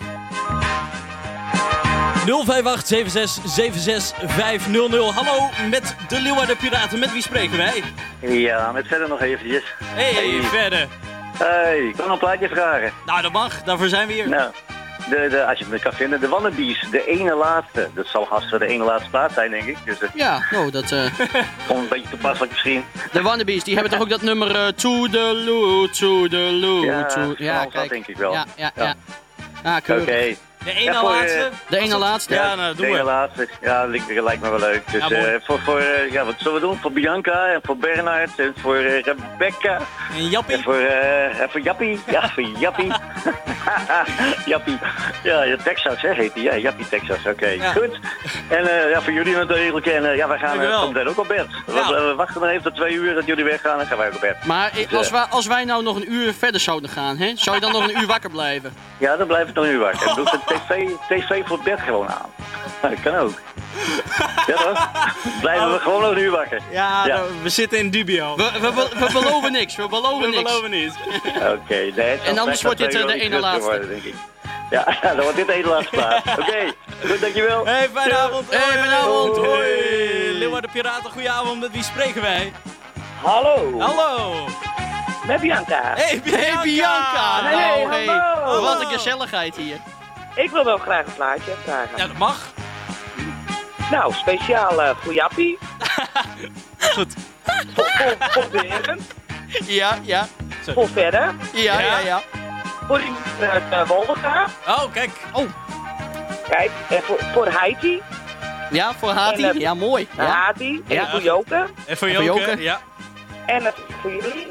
058 76 76 500. Hallo, met de Leeuwarden Piraten. Met wie spreken wij?
Ja, met verder nog eventjes.
Hey, verder.
Hey, ik kan een plaatje vragen.
Nou, dat mag. Daarvoor zijn we hier.
Nou, als je het kan vinden, de Wannabies, de ene laatste. Dat zal haast wel de ene laatste plaat zijn, denk ik. Dus,
ja, dat...
Gewoon een beetje toepasselijk misschien.
De Wannabies, die hebben toch ook dat nummer Toodaloo, Toodaloo.
Ja, kijk. Dat denk ik wel.
Ja, keurig.
Oké.
De ene laatste?
De ene laatste?
Ja, nou, doe
de ene laatste. Ja, dat lijkt me wel leuk. Dus ja, wat zullen we doen? Voor Bianca en voor Bernhard en voor Rebecca.
En Jappie?
En voor Jappie. Ja, voor Jappie. Jappie. Ja, Texas, hè, heet die. Ja, Jappie Texas. Oké, ja. Goed. En voor jullie natuurlijk. En wij gaan meteen ook op bed. Ja. We wachten maar even tot 2 uur dat jullie weggaan en gaan wij ook op bed.
Maar als wij nou nog een uur verder zouden gaan, hè, zou je dan nog een uur wakker blijven?
Ja, dan blijf ik nog een uur wakker. En doe tv voor het bed gewoon aan. Dat kan ook. Ja toch? Blijven we gewoon nog een uur wakker.
Ja, ja. We zitten in dubio.
We beloven niks. We beloven
niks.
Oké.
En anders wordt dit de ene laatste.
Worden, denk ik. Ja, dan wordt dit de ene laatste plaat. Oké, goed, dankjewel.
Hey, fijne avond.
Fijne avond.
Hoi. Leeuwarden Piraten, goeie avond. Met wie spreken wij?
Hallo.
Met Bianca.
Hey Bianca!
Hey,
Nou,
hallo.
wat een gezelligheid hier.
Ik wil wel graag een plaatje vragen.
Ja, dat mag.
Nou, speciaal voor Jappie.
Goed.
Voor Bergen.
Ja.
Voor Verder.
Ja.
Voor die uit Wolderga.
Oh, kijk. Oh.
Kijk, en voor Heidi.
Ja, voor Hati.
En,
Ja, mooi. Ja.
Hati. En
Ja.
voor Joke.
En voor Joke, ja.
En voor jullie.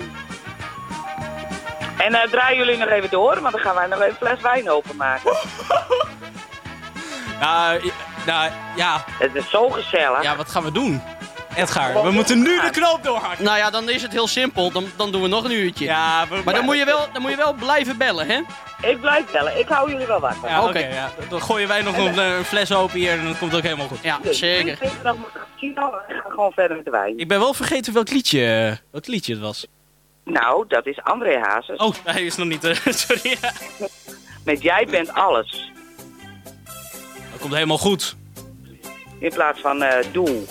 En draaien jullie nog even door, want dan gaan wij nog even een fles wijn openmaken.
Nou, ja.
Het is zo gezellig.
Ja, wat gaan we doen? Edgar, we moeten nu de knoop doorhakken. Nou ja, dan is het heel simpel. Dan doen we nog een uurtje. Ja, maar dan moet je wel blijven bellen, hè?
Ik blijf bellen. Ik hou jullie wel wakker.
Ja, oké. Ja. Dan gooien wij nog een fles open hier en dan komt het ook helemaal goed. Ja, zeker.
Ik ga gewoon verder met de wijn.
Ik ben wel vergeten welk liedje het was.
Nou, dat is André Hazes.
Oh, hij is nog niet... sorry.
Met Jij bent alles.
Dat komt helemaal goed.
In plaats van Doe.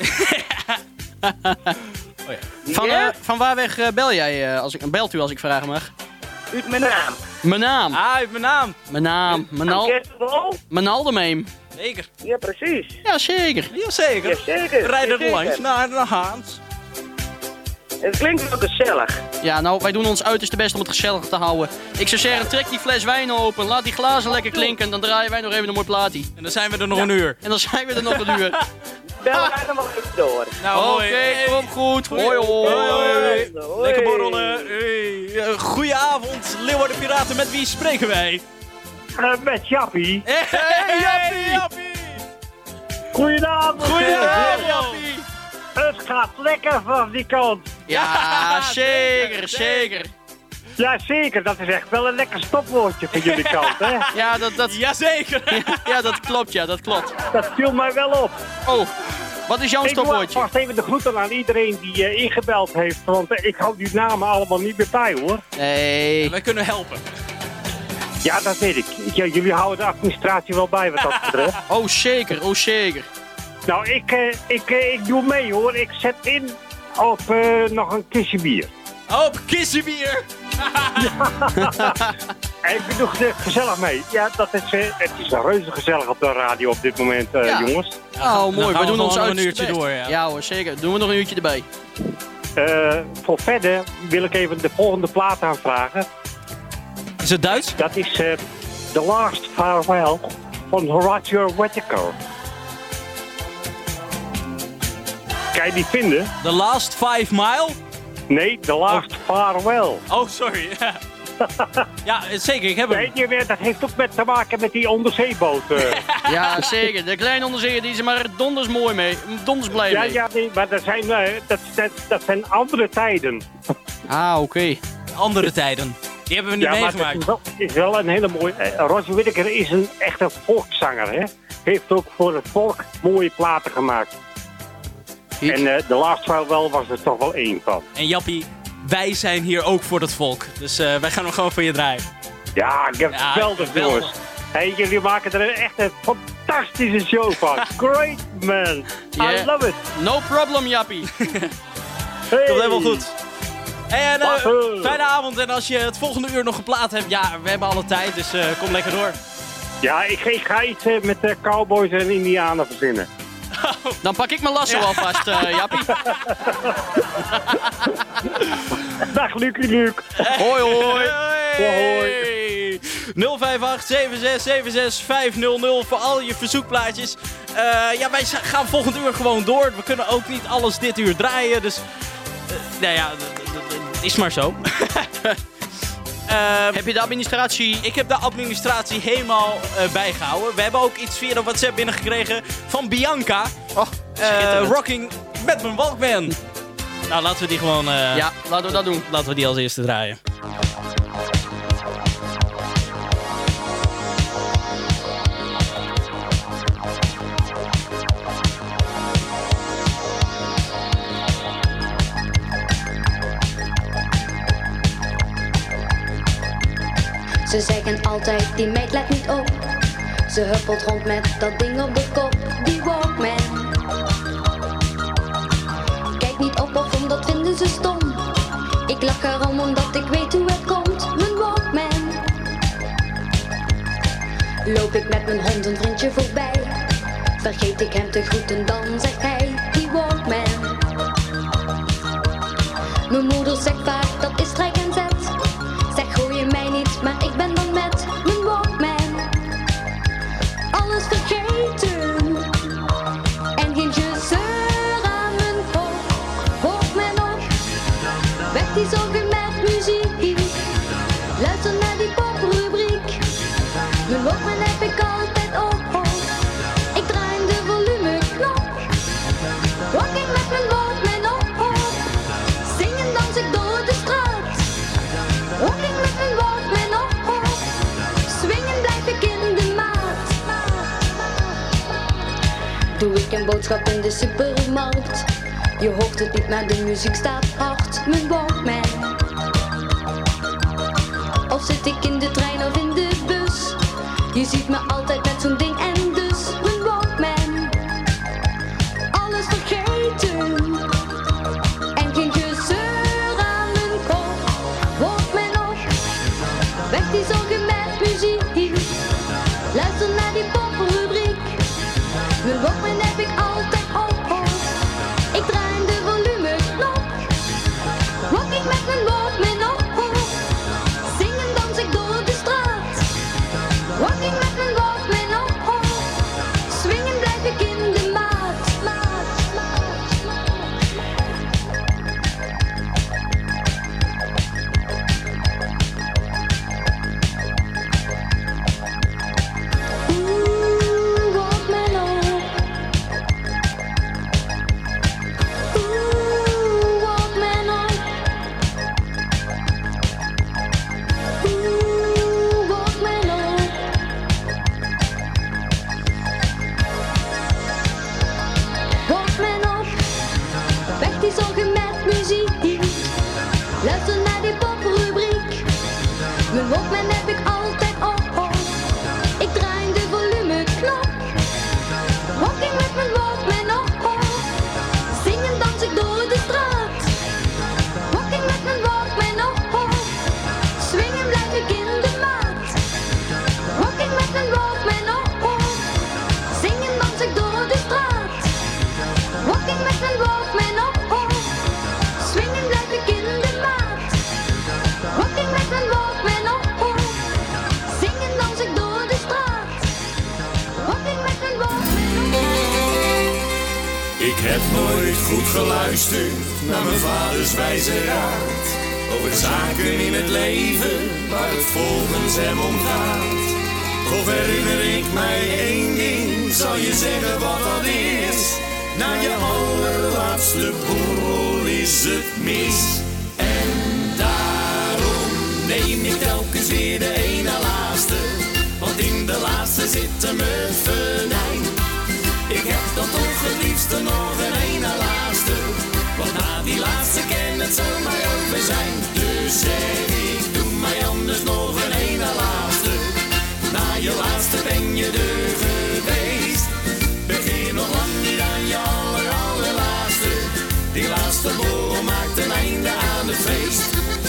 Oh ja. Van waar weg bel jij? Belt u als ik vragen mag?
Uit mijn naam.
Mijn naam? Ah, uit mijn naam. Mijn naam. Mijn Aldermeem. Zeker.
Ja, precies.
Ja, zeker. Ja, zeker.
Ja, zeker.
Rijd er
Ja,
langs
zeker.
naar de Haans.
Het klinkt wel gezellig.
Ja, nou, wij doen ons uiterste best om het gezellig te houden. Ik zou zeggen, trek die fles wijn open, laat die glazen lekker klinken, dan draaien wij nog even een mooi plaatie. En dan zijn we er nog een uur. En dan zijn we er nog een uur.
Bellen wij dan wel even door.
Nou, oké, kom goed. Hoi, hoi. Lekker borrelen. Hey. Goedenavond, Leeuwarden Piraten. Met wie spreken wij?
Met Jappie.
Hey, Jappie.
Goedenavond.
Goedenavond, Jappie.
Het gaat lekker van die kant.
Ja, zeker.
Ja, zeker. Dat is echt wel een lekker stopwoordje van jullie kant, hè?
Ja, jazeker. Ja, dat klopt, dat klopt.
Dat viel mij wel op.
Oh, wat is jouw stopwoordje?
Ik doe vast even de groeten aan iedereen die ingebeld heeft, want ik hou die namen allemaal niet meer bij, hoor.
Nee. Wij kunnen helpen.
Ja, dat weet ik. Ja, jullie houden de administratie wel bij wat dat betreft.
Oh, zeker.
Nou, ik doe mee, hoor. Ik zet in op nog een kistje bier.
Oh, op een kistje bier?
En ik doe gezellig mee. Ja, het is een reuze gezellig op de radio op dit moment, jongens.
Oh, mooi. We doen ons
uit
een uurtje door, ja. Ja hoor, zeker. Doen we nog een uurtje erbij.
Voor verder wil ik even de volgende plaat aanvragen.
Is het Duits?
Dat is The Last Farewell van Horatio Whittaker. Kan je die vinden?
The Last 5 Mile?
Nee, The Last Farewell.
Oh, sorry. Ja, zeker, ik heb hem.
Weet je, dat heeft ook te maken met die onderzeeboot.
Ja, zeker. De kleine onderzeeër, die is er maar donders mooi mee. Donders blij mee.
Ja, nee, maar dat zijn andere tijden.
Ah, oké. Andere tijden. Die hebben we niet meegemaakt.
Maar het is wel een hele mooie... Roger Whittaker is een echte volkszanger, hè. Heeft ook voor het volk mooie platen gemaakt. En The Last Farewell was er toch wel één van.
En Jappie, wij zijn hier ook voor het volk. Dus wij gaan hem gewoon voor je draaien.
Ja, ik heb het geweldig, jongens. Hey, jullie maken er echt een fantastische show van. Great, man. I love it.
No problem, Jappie.
Hey.
Komt helemaal goed. En fijne avond. En als je het volgende uur nog geplaat hebt, ja, we hebben alle tijd. Dus kom lekker door.
Ja, ik ga iets met cowboys en indianen verzinnen.
Dan pak ik mijn lasso alvast, Jappie.
Dag, Luc.
Hoi, hoi.
Hoi.
058-7676-500 voor al je verzoekplaatjes. Ja, wij gaan volgend uur gewoon door. We kunnen ook niet alles dit uur draaien, dus... nou ja, het is maar zo. Heb je de administratie? Ik heb de administratie helemaal bijgehouden. We hebben ook iets via de WhatsApp binnengekregen van Bianca. Rocking met mijn Walkman. Nou, laten we die gewoon... ja, laten we dat doen. Laten we die als eerste draaien.
Ze zeggen altijd, die meid let niet op. Ze huppelt rond met dat ding op de kop, die Walkman. Kijk niet op of om, dat vinden ze stom. Ik lach erom omdat ik weet hoe het komt, mijn Walkman. Loop ik met mijn hond een vriendje voorbij, vergeet ik hem te groeten, dan zegt hij, die Walkman. Mijn moeder zegt vaak, dat is strijk en zet. Zeg, gooi je mij niet, maar ik ben dan met mijn Walkman. Alles vergeten en geen gezeur aan mijn kop. Walkman op, weg die zorgen met muziek. Luister naar die poprubriek. Mijn Walkman heb ik altijd op. Ik draai de volumeknop. Walking met mijn Walkman op. Zingen dans ik door de straat. Walking met mijn Walkman op. Swingen blijf ik in de maat. Doe ik een boodschap in de supermarkt. Je hoort het niet, maar de muziek staat hard. Mijn Walkman. Of zit ik in de trein of in de bus, je ziet me altijd met zo'n ding en dus mijn Walkman. Alles vergeten en geen gezeur aan mijn kop. Walkman op, weg die zorgen met muziek. Luister naar die poprubriek. Mijn Walkman heb ik altijd op. Ik draai de volumeknop. Walking met mijn Walkman op. Zingen dans ik door de straat. Walking met mijn Walkman op. Swingen blijf ik in de maat. Oeh, Walkman op. Oeh, Walkman op. Oeh, Walkman op. Walkman op, weg die zorgen met muziek. Luister naar die poprubriek. Mijn Walkman heb ik altijd op. Ik draai de volumeknop. Walking met mijn Walkman op. Zingen dans ik door de straat. Walking met mijn Walkman op. Swingen blijf ik in de maat. Walking met mijn Walkman op. Zingen dans ik door de straat. Walking met mijn Walkman op. Swingen blijf ik in de maat. Walking met mijn Walkman op. Zingen dans ik door de straat. Walking met mijn Walkman op.
Ik heb nooit goed geluisterd naar mijn vaders wijze raad. Over zaken in het leven waar het volgens hem om gaat. Toch herinner ik mij één ding, zal je zeggen wat dat is. Na je allerlaatste borrel is het mis. En daarom neem je telkens weer de ene laatste. Want in de laatste zit hem het venijn. Ik heb dan toch het liefste nog een ene laatste. Want na die laatste kan het zomaar over zijn. Dus zeg ik, doe mij anders nog een ene laatste. Na je laatste ben je er geweest. Begin nog lang niet aan je allerlaatste. Die laatste borrel maakt een einde aan het feest.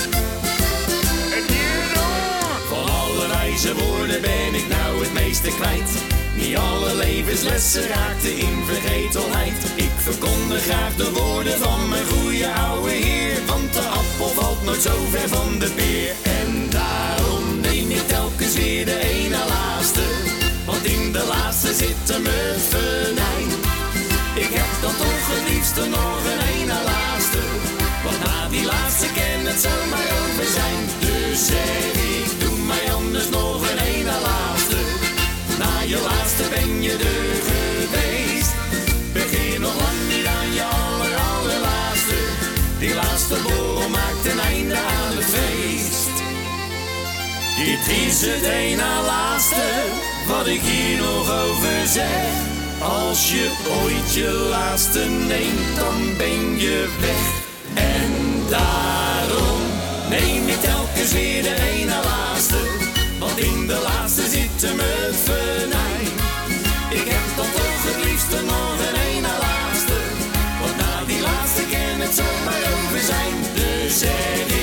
Van alle wijze woorden ben ik nou het meeste kwijt. Niet alle levenslessen raakten in vergetelheid. Ik verkondig graag de woorden van mijn goeie oude heer. Want de appel valt nooit zo ver van de peer. En daarom neem ik telkens weer de ene laatste. Want in de laatste zit hem het venijn. Ik heb dan toch het liefste nog een ene laatste. Want na die laatste kan het zomaar over zijn. Dus zeg ik, doe mij anders nog een ene laatste. Na je laatste ben je er geweest. Begin nog lang niet aan je allerlaatste. Die laatste borrel maakt een einde aan het feest. Dit is het ene laatste wat ik hier nog over zeg. Als je ooit je laatste neemt, dan ben je weg. En daarom neem je telkens weer de ene laatste. Want in de laatste zit hem het venijn. Ik heb dan toch het liefste nog een ene laatste. Want na die laatste kan het zomaar over zijn. Dus zeg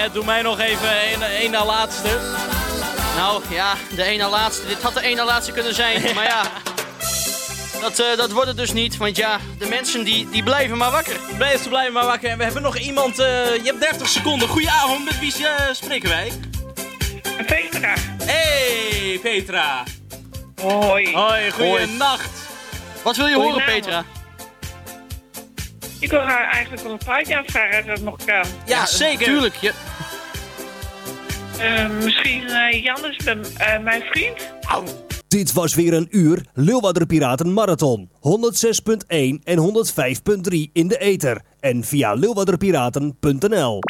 doe mij nog even één na laatste.
Nou ja, de één na laatste. Dit had de één na laatste kunnen zijn. Maar ja, dat wordt het dus niet. Want ja, de mensen die blijven maar wakker.
Ze blijven maar wakker. En we hebben nog iemand... je hebt 30 seconden. Goedenavond, met wie spreken wij?
Petra.
Hey, Petra.
Hoi.
Hoi, goeienacht.
Wat wil je horen, Petra?
Ik wil haar eigenlijk wel een plaatje aanvragen als dat nog kan.
Ja, zeker.
Tuurlijk. Ja.
Misschien Jannes, mijn vriend.
Dit was weer een uur Leeuwarder Piraten Marathon. 106.1 en 105.3 in de ether. En via leeuwarderpiraten.nl.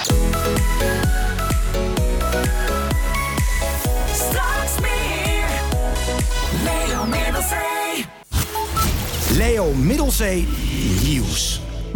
Straks meer. Leo Middelzee.
Leo Middelzee Nieuws.